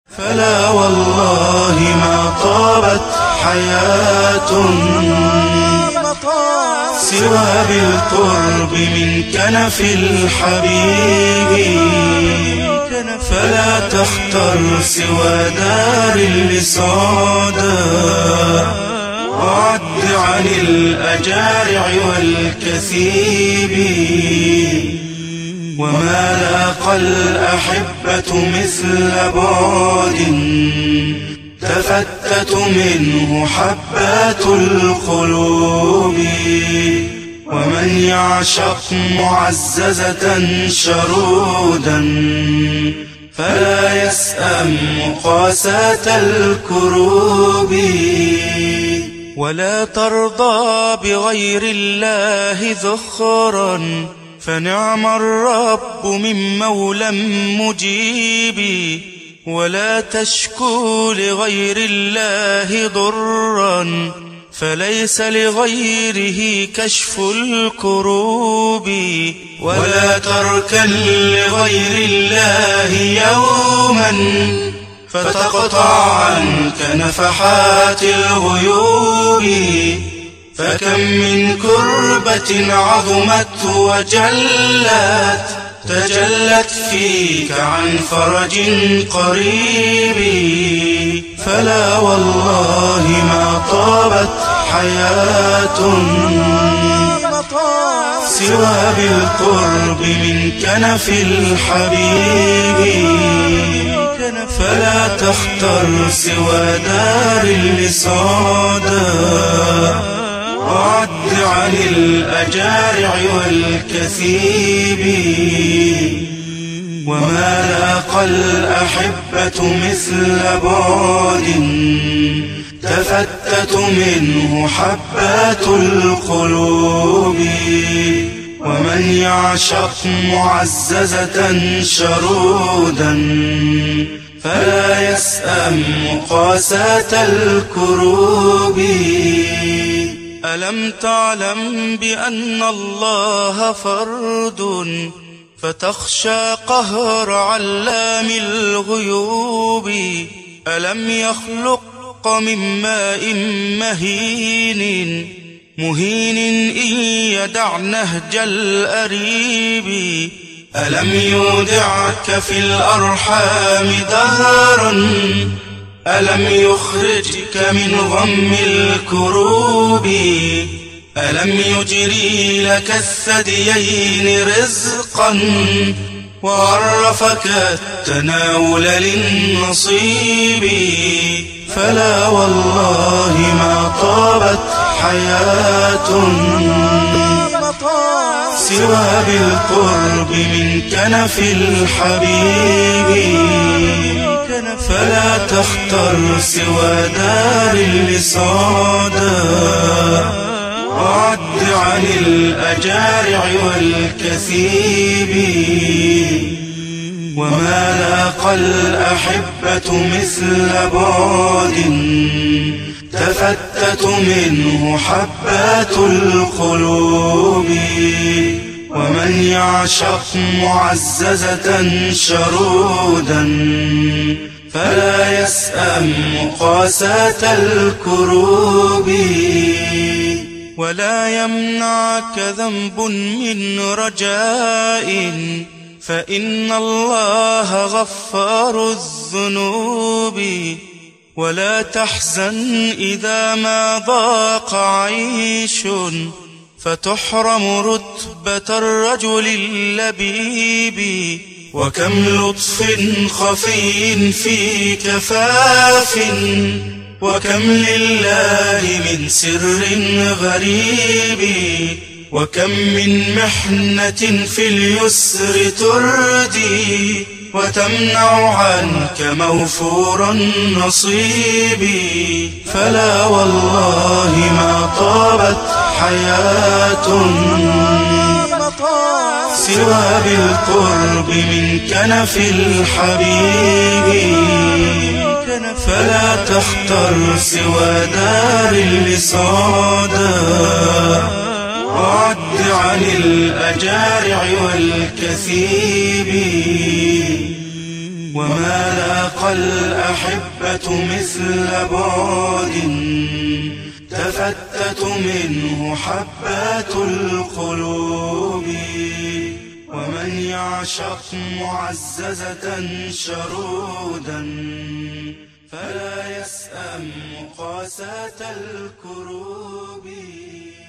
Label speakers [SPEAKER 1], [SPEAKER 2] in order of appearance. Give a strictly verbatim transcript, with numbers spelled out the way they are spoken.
[SPEAKER 1] فلا والله ما طابت حياة سوى بالقرب من كنف الحبيب. فلا تختر سوى دار الوصادا وعد عن الأجارع والكثيب. وما لاقى الأحبة مثل بعد تفتت منه حبات القلوب. ومن يعشق معززة شرودا فلا يسأم مقاساة الكروب. ولا ترضى بغير الله ذخرا فنعم الرب من مولى مجيب. ولا تشكو لغير الله ضرا فليس لغيره كشف الكروب. ولا تركن لغير الله يوما فتقطع عنك نفحات الغيوب. فكم من كربة عظمت وجلت تجلت فيك عن فرج قريب. فلا والله ما طابت حياة سوى بالقرب من كنف الحبيب. فلا تختر سوى دار الوصادا وعد عن الأجارع والكثيب. وما لاقى الأحبة مثل بعد تفتت منه حبات القلوب. ومن يعشق معززة شرودا فلا يسأم مقاساة الكروب. ألم تعلم بأن الله فرد فتخشى قهر علام الغيوب. ألم يخلق من ماء مهين مهين إن يدع نهج الأريب. ألم يودعك في الأرحام دهرا ألم يخرجك من غم الكروب. ألم يجري لك الثديين رزقا وعرفك التناول للنصيب. فلا والله ما طابت حياة سوى بالقرب من كنف الحبيب. فلا تختر سوى دار الوصادا وعد عن الأجارع والكثيب. وما لاقى الأحبة مثل بعد تفتت منه حبات القلوب. ومن يعشق معززة شرودا فلا يسأم مقاساة الكروب. ولا يمنعك ذنب من رجاء فإن الله غفار الذنوب. ولا تحزن إذا ما ضاق عيش فتحرم رتبة الرجل اللبيب. وكم لطف خفي في كفاف وكم لله من سر غريب. وكم من محنة في اليسر تردي وتمنع عنك موفور النصيب. فلا والله ما طابت حياة سوى بالقرب من كنف الحبيب. فلا تختر سوى دار الوصادا وعد عن الأجارع والكثيب. وما لاقى الأحبة مثل بعد تفتت منه حبات القلوب. ومن يعشق معززة شرودا فلا يسأم مقاساة الكروب.